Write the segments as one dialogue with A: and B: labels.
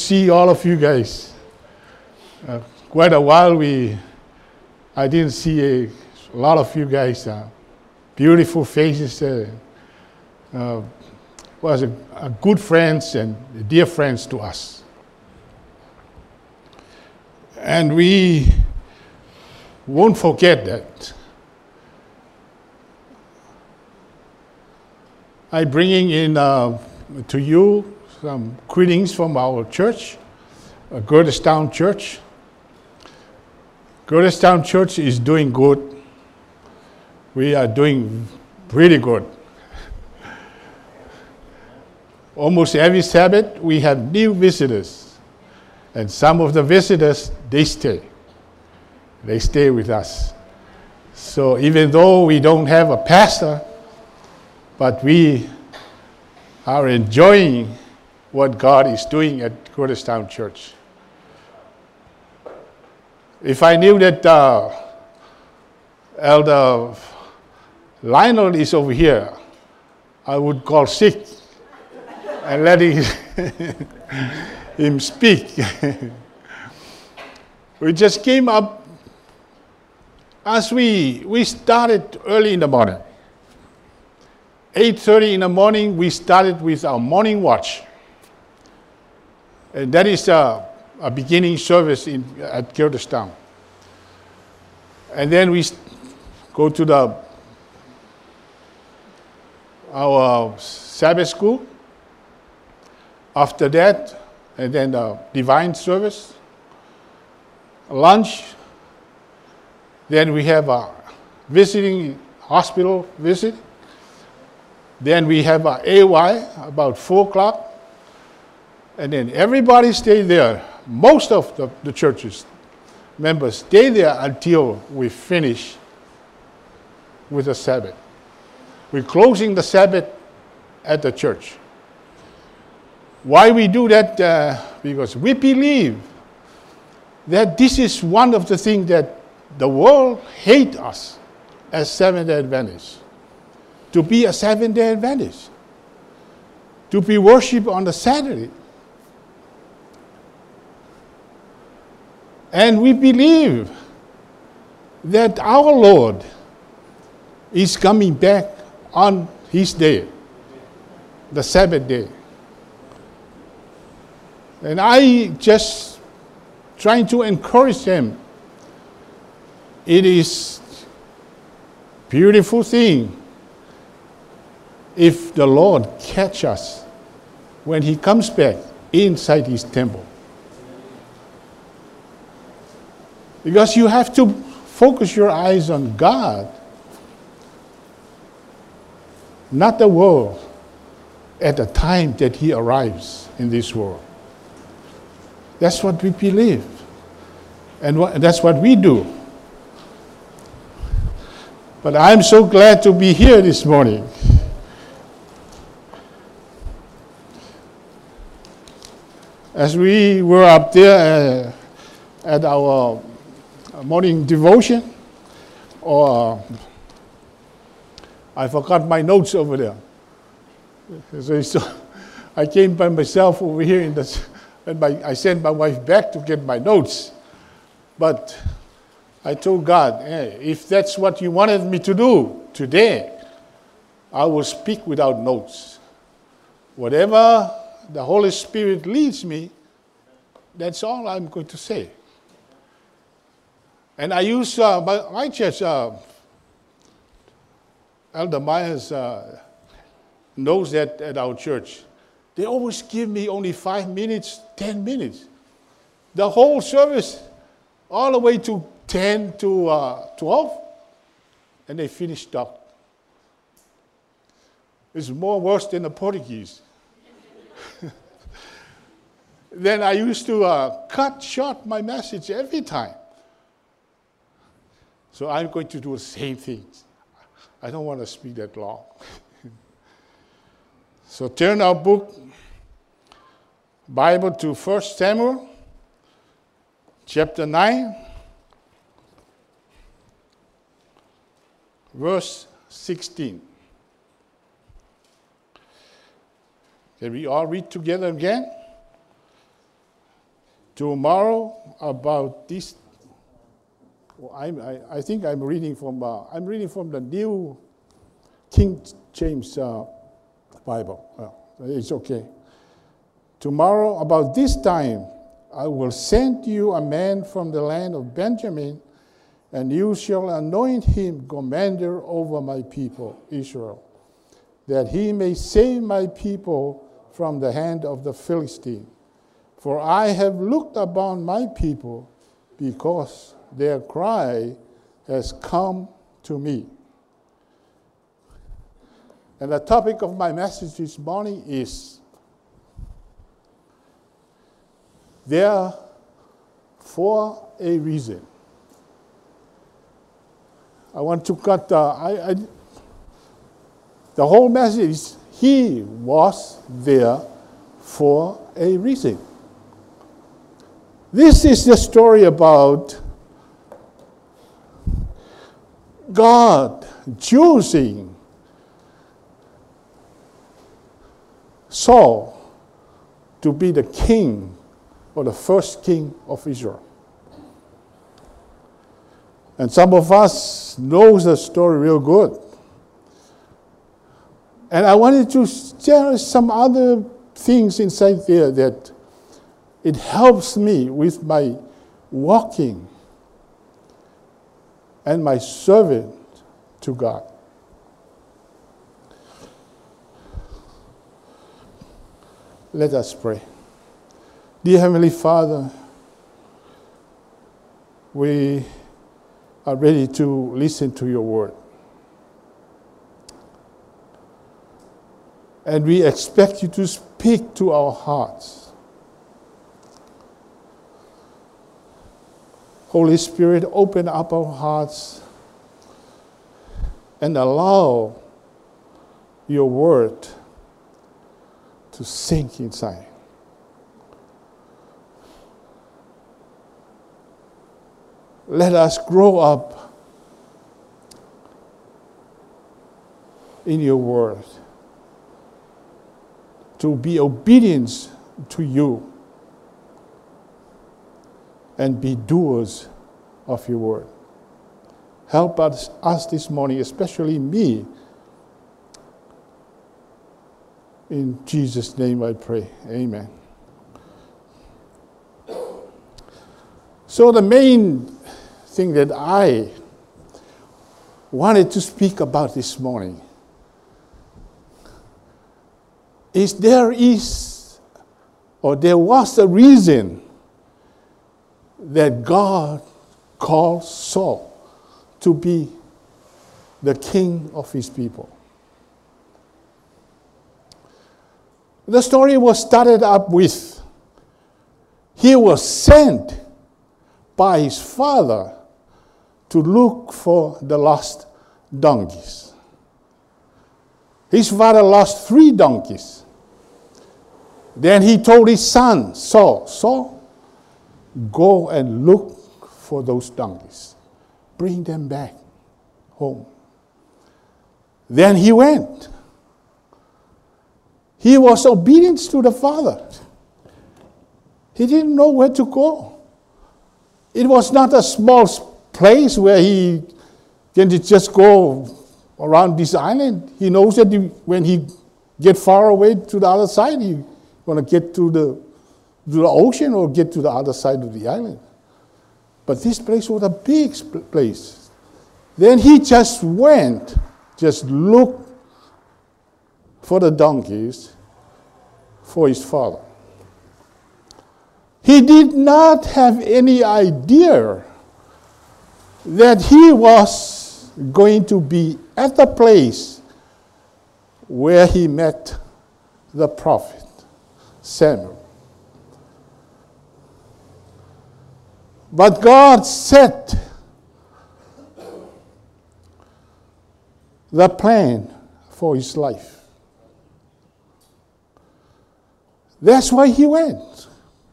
A: see all of you guys. Quite a while I didn't see a lot of you guys. Beautiful faces. Was a good friends and dear friends to us. And we won't forget that. I'm bringing in to you some greetings from our church, Gerdestown Church. Gerdestown Church is doing good. We are doing pretty good. Almost every Sabbath, we have new visitors. And some of the visitors, they stay. They stay with us. So even though we don't have a pastor, but we are enjoying what God is doing at Gerdestown Church. If I knew that Elder Lionel is over here, I would call sick and let him speak. We just came up as we started early in the morning. 8:30 in the morning, we started with our morning watch. And that is a beginning service at Gerdestown. And then we go to our Sabbath school. After that, and then the divine service, lunch. Then we have a visiting hospital visit. Then we have a AY about 4 o'clock. And then everybody stay there. Most of the churches members stay there until we finish with the Sabbath. We're closing the Sabbath at the church. Why we do that? Because we believe that this is one of the things that the world hates us as Seventh-day Adventists. To be a Seventh-day Adventist. To be worshipped on the Saturday. And we believe that our Lord is coming back on His day, the Sabbath day. And I just trying to encourage them. It is beautiful thing if the Lord catch us when He comes back inside His temple. Because you have to focus your eyes on God, not the world, at the time that He arrives in this world. That's what we believe. And that's what we do. But I'm so glad to be here this morning. As we were up there at our morning devotion, or I forgot my notes over there. So I came by myself over here and I sent my wife back to get my notes. But I told God, hey, if that's what you wanted me to do today, I will speak without notes. Whatever the Holy Spirit leads me, that's all I'm going to say. And I use my church, Elder Myers knows that at our church. They always give me only 5 minutes, 10 minutes. The whole service, all the way to 10 to 12, and they finish up. It's more worse than the Portuguese. Then I used to cut short my message every time. So I'm going to do the same thing. I don't want to speak that long. So turn our Bible to 1 Samuel, chapter 9, verse 16. Can we all read together again? Tomorrow about this, I think I'm reading from the New King James Bible. It's okay. Tomorrow about this time, I will send you a man from the land of Benjamin, and you shall anoint him commander over my people, Israel, that he may save my people from the hand of the Philistine. For I have looked upon my people, because their cry has come to me. And the topic of my message this morning is, there for a reason. I want to cut the whole message is, he was there for a reason. This is the story about God choosing Saul to be the king, or the first king of Israel. And some of us know the story real good. And I wanted to share some other things inside there that it helps me with my walking and my serving to God. Let us pray. Dear Heavenly Father, we are ready to listen to your word. And we expect you to speak to our hearts. Holy Spirit, open up our hearts and allow your word to sink inside. Let us grow up in your word, to be obedient to you and be doers of your word. Help us this morning, especially me. In Jesus' name I pray. Amen. So the main thing that I wanted to speak about this morning is there was a reason that God called Saul to be the king of his people. The story was started up with, he was sent by his father to look for the lost donkeys. His father lost 3 donkeys. Then he told his son, Saul, go and look for those donkeys. Bring them back home. Then he went. He was obedient to the father. He didn't know where to go. It was not a small place where he can just go around this island. He knows that when he get far away to the other side, he want to get to the ocean or get to the other side of the island. But this place was a big place. Then he just went, just looked for the donkeys for his father. He did not have any idea that he was going to be at the place where he met the prophet Samuel. But God set the plan for his life. That's why he went.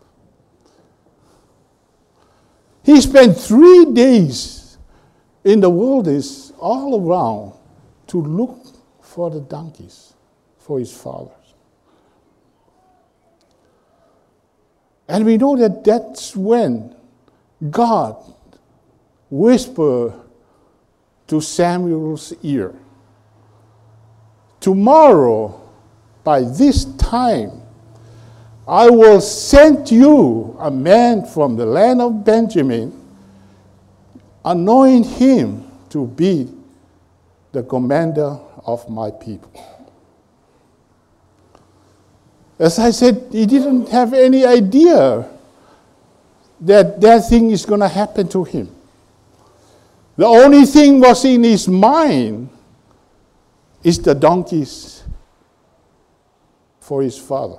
A: He spent 3 days in the wilderness all around to look for the donkeys for his father. And we know that that's when God whispered to Samuel's ear, tomorrow, by this time, I will send you a man from the land of Benjamin, anoint him to be the commander of my people. As I said, he didn't have any idea that that thing is going to happen to him. The only thing was in his mind is the donkeys for his father.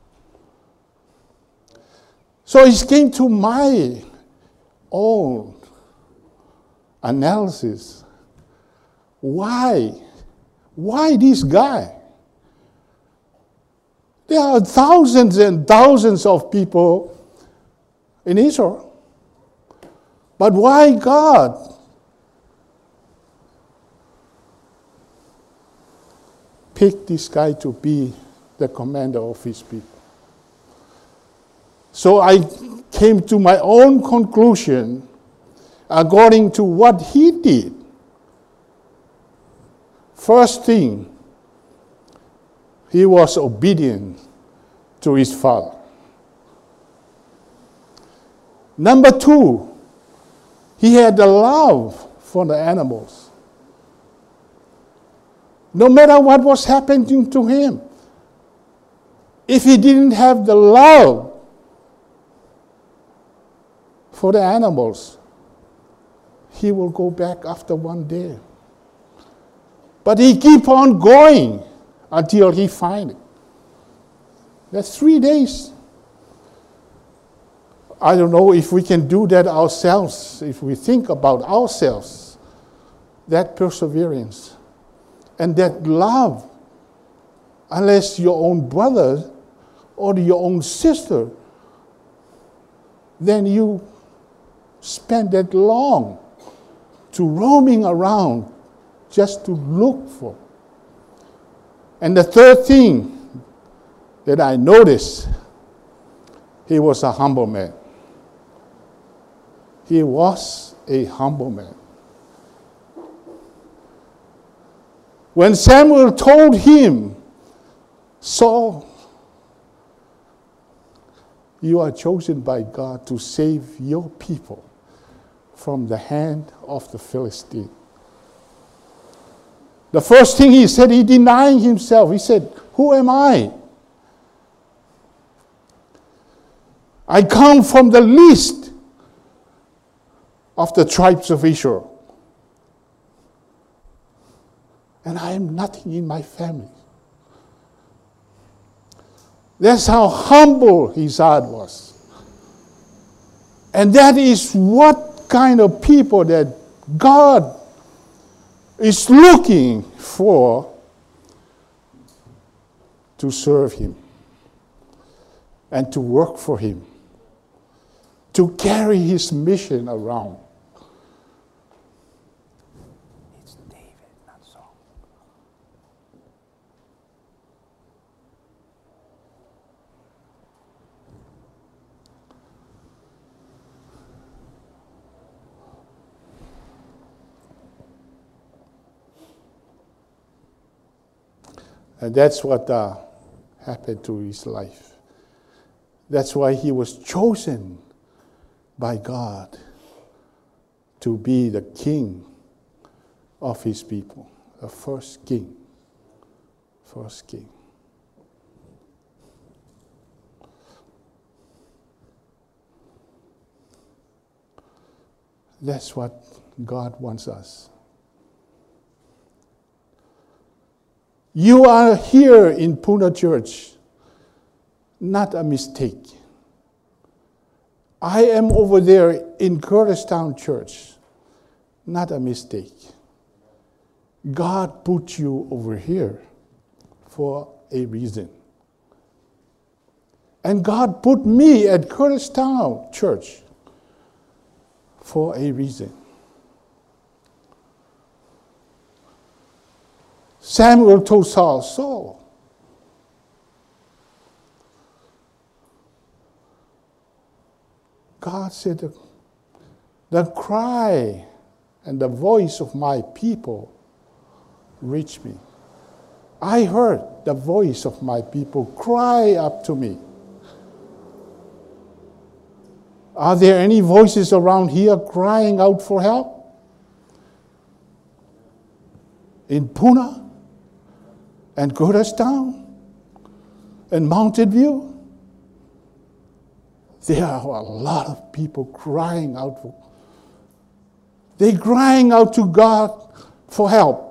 A: So it came to my own analysis. Why? Why this guy? There are thousands and thousands of people in Israel. But why God picked this guy to be the commander of his people? So I came to my own conclusion according to what he did. First thing, he was obedient to his father. Number two, he had the love for the animals. No matter what was happening to him, if he didn't have the love for the animals, he will go back after one day. But he keep on going until he find it. That's 3 days. I don't know if we can do that ourselves, if we think about ourselves, that perseverance and that love. Unless your own brother or your own sister, then you spend that long to roaming around just to look for. And the third thing that I noticed, he was a humble man. He was a humble man. When Samuel told him, Saul, you are chosen by God to save your people from the hand of the Philistine. The first thing he said, he denied himself. He said, who am I? I come from the least of the tribes of Israel. And I am nothing in my family. That's how humble his heart was. And that is what kind of people that God is looking for to serve him and to work for him, to carry his mission around. It's David, not Saul. And that's what happened to his life. That's why he was chosen by God to be the king of his people, the first king. First king. That's what God wants us. You are here in Pune Church, not a mistake. I am over there in Curtistown Church, not a mistake. God put you over here for a reason. And God put me at Curtistown Church for a reason. Samuel told Saul, Saul, God said, the cry and the voice of my people reached me. I heard the voice of my people cry up to me. Are there any voices around here crying out for help? In Puna and Goderstown and Mountain View? There are a lot of people crying out for. They're crying out to God for help.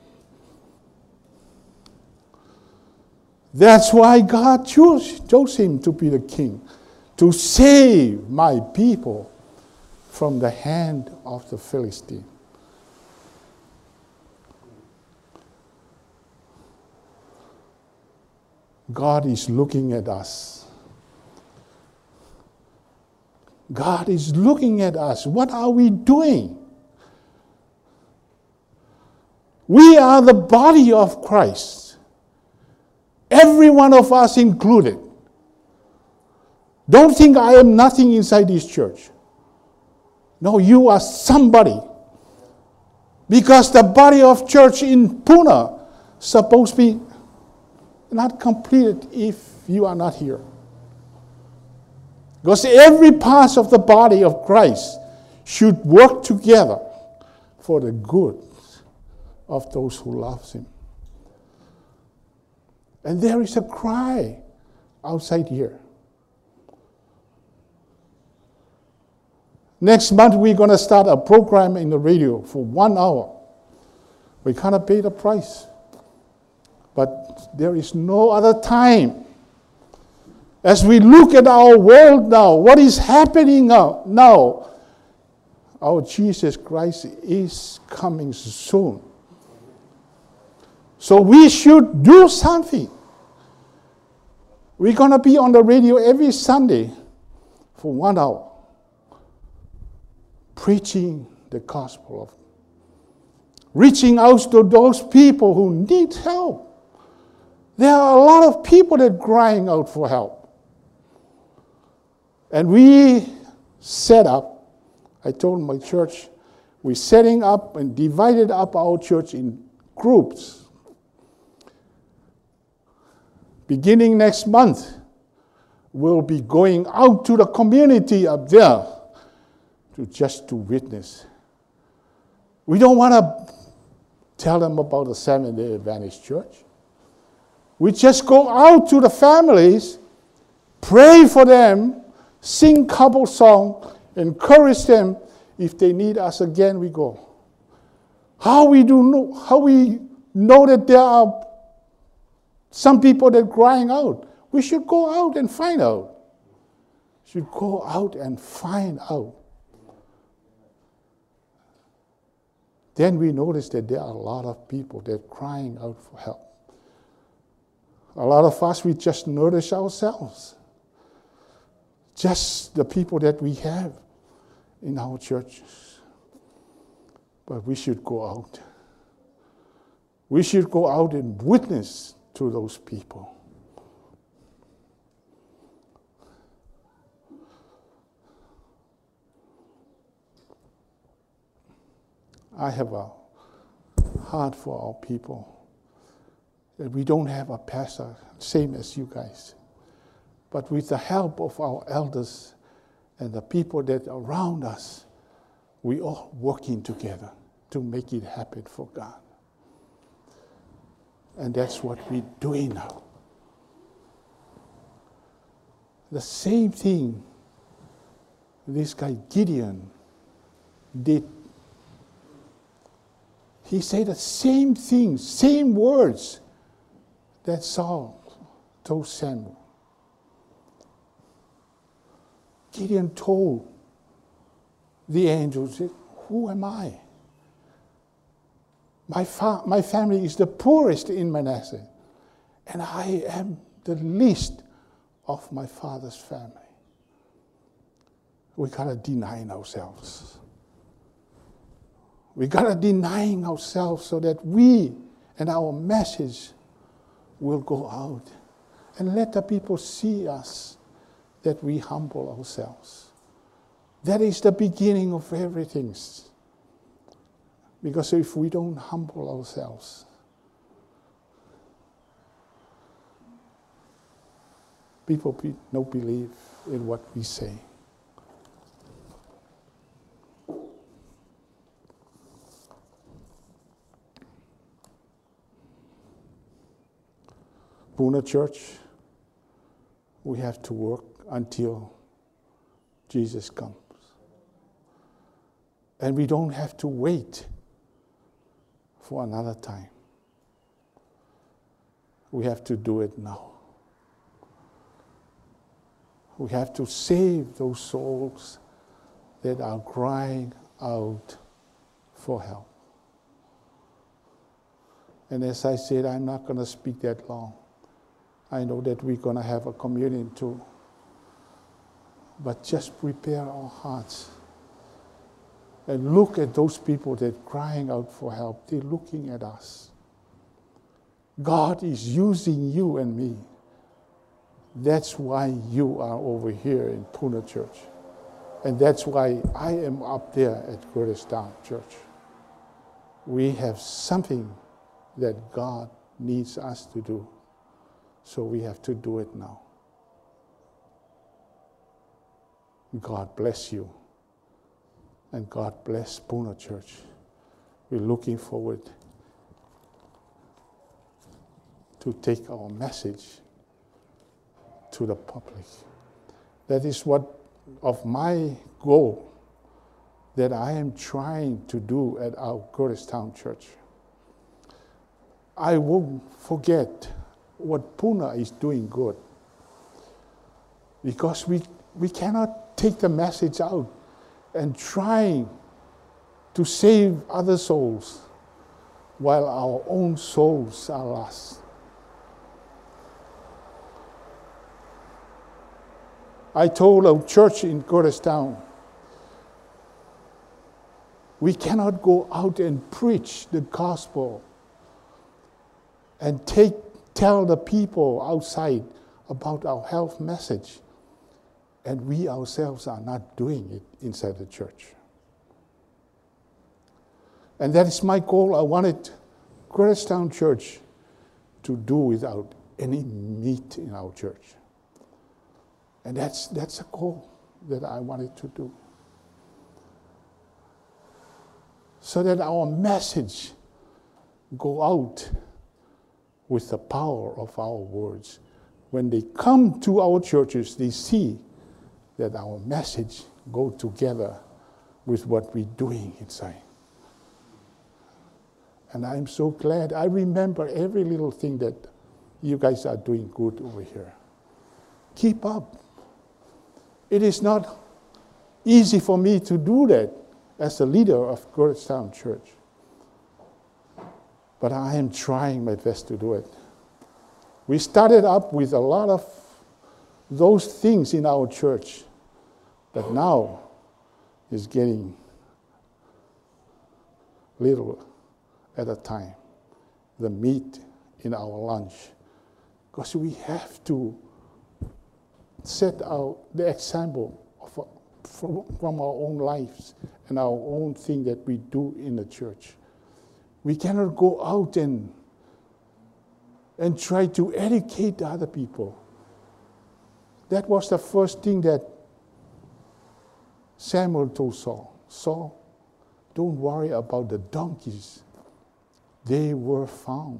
A: That's why God chose him to be the king, to save my people from the hand of the Philistine. God is looking at us. God is looking at us. What are we doing? We are the body of Christ. Every one of us included. Don't think I am nothing inside this church. No, you are somebody. Because the body of church in Pune is supposed to be not completed if you are not here. Because every part of the body of Christ should work together for the good of those who love him. And there is a cry outside here. Next month we're going to start a program in the radio for 1 hour. We cannot pay the price. But there is no other time. As we look at our world now, what is happening now, our Jesus Christ is coming soon. So we should do something. We're going to be on the radio every Sunday for 1 hour, preaching the gospel of reaching out to those people who need help. There are a lot of people that are crying out for help. And we set up, I told my church, we're setting up and divided up our church in groups. Beginning next month, we'll be going out to the community up there to witness. We don't want to tell them about the Seventh-day Adventist Church. We just go out to the families, pray for them, sing couple song, encourage them. If they need us again, we go. How we know that there are some people that are crying out? We should go out and find out. Should go out and find out. Then we notice that there are a lot of people that are crying out for help. A lot of us, we just notice ourselves. Just the people that we have in our churches. But we should go out. We should go out and witness to those people. I have a heart for our people. That we don't have a pastor, same as you guys. But with the help of our elders and the people that are around us, we all working together to make it happen for God. And that's what we're doing now. The same thing this guy Gideon did. He said the same thing, same words that Saul told Samuel. Gideon told the angels, who am I? My family is the poorest in Manasseh, and I am the least of my father's family. We gotta deny ourselves. We gotta deny ourselves so that we and our message will go out and let the people see us, that we humble ourselves. That is the beginning of everything. Because if we don't humble ourselves, people don't believe in what we say. Puna Church, we have to work until Jesus comes. And we don't have to wait for another time. We have to do it now. We have to save those souls that are crying out for help. And as I said, I'm not going to speak that long. I know that we're going to have a communion too. But just prepare our hearts and look at those people that are crying out for help. They're looking at us. God is using you and me. That's why you are over here in Puna Church. And that's why I am up there at Curtis Town Church. We have something that God needs us to do. So we have to do it now. God bless you. And God bless Puna Church. We're looking forward to take our message to the public. That is what of my goal that I am trying to do at our Curtis Town Church. I won't forget what Puna is doing good, because we cannot take the message out and trying to save other souls while our own souls are lost. I told our church in Curtis Town, we cannot go out and preach the gospel and tell the people outside about our health message, and we ourselves are not doing it inside the church. And that is my goal. I wanted Curtis Town Church to do without any meat in our church. And that's a goal that I wanted to do. So that our message go out with the power of our words. When they come to our churches, they see that our message go together with what we're doing inside. And I'm so glad. I remember every little thing that you guys are doing good over here. Keep up. It is not easy for me to do that as the leader of Curtis Town Church. But I am trying my best to do it. We started up with a lot of those things in our church, but now is getting little at a time, the meat in our lunch. Because we have to set the example from our own lives and our own thing that we do in the church. We cannot go out and try to educate other people. That was the first thing that Samuel told Saul. Saul, don't worry about the donkeys. They were found.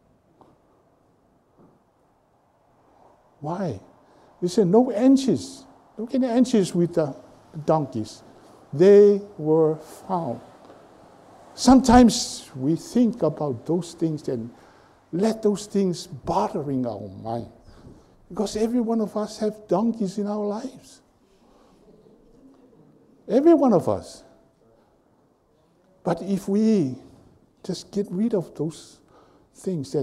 A: Why? He said, no anxious. Don't get anxious with the donkeys. They were found. Sometimes we think about those things and let those things bothering our mind. Because every one of us have donkeys in our lives. Every one of us. But if we just get rid of those things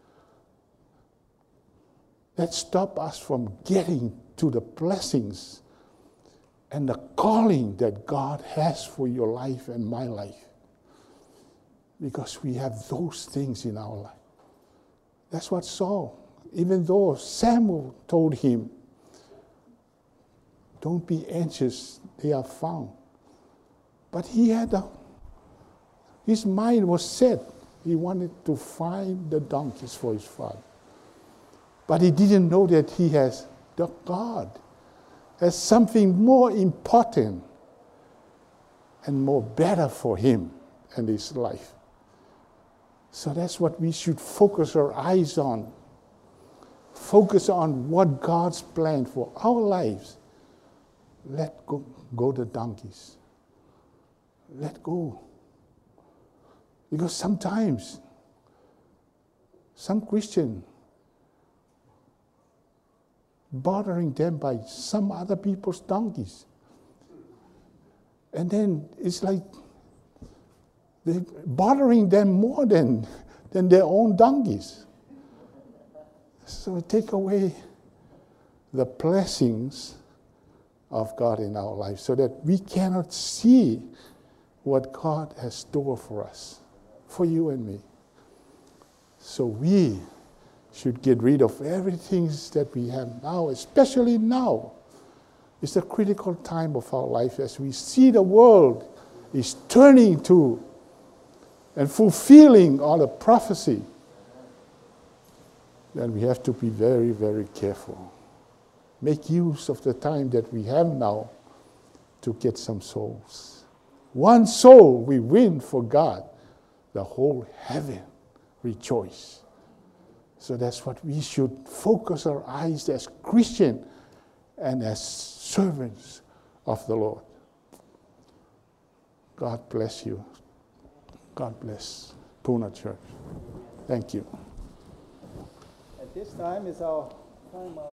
A: that stop us from getting to the blessings and the calling that God has for your life and my life. Because we have those things in our life. That's what Saul, even though Samuel told him, Don't be anxious, they are found. But he had his mind was set. He wanted to find the donkeys for his father. But he didn't know that he has the God, has something more important and more better for him and his life. So that's what we should focus our eyes on. Focus on what God's plan for our lives. Let go the donkeys. Let go. Because sometimes some Christian bothering them by some other people's donkeys. And then it's like they're bothering them more than their own donkeys. So take away the blessings of God in our life so that we cannot see what God has stored for us, for you and me. So we should get rid of everything that we have now, especially now. It's a critical time of our life as we see the world is turning to and fulfilling all the prophecy. Then we have to be very, very careful. Make use of the time that we have now to get some souls. One soul we win for God, the whole heaven rejoice. So that's what we should focus our eyes as Christian and as servants of the Lord. God bless you. God bless Puna Church. Thank you.
B: At this time is our time.